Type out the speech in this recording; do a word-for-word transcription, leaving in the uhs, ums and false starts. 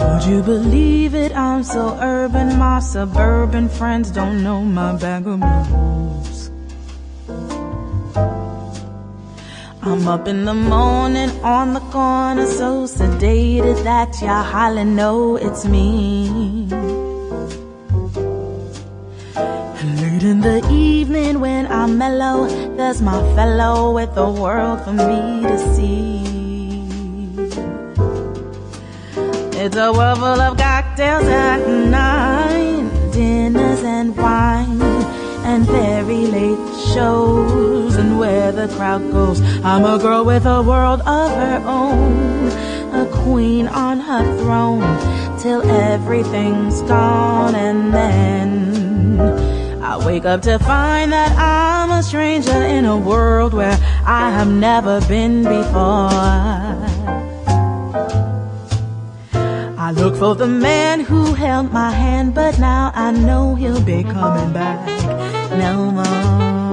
Would you believe it? I'm so urban, my suburban friends don't know my bag of blues. I'm up in the morning on the corner, so sedated that you hardly know it's me. And late in the evening when I'm mellow, there's my fellow with the world for me to see. It's a world full of cocktails at nine, dinners and wine, and very late shows, and where the crowd goes, I'm a girl with a world of her own, a queen on her throne, till everything's gone. And then I wake up to find that I'm a stranger in a world where I have never been before. I look for the man who held my hand, but now I know he'll be coming back no more.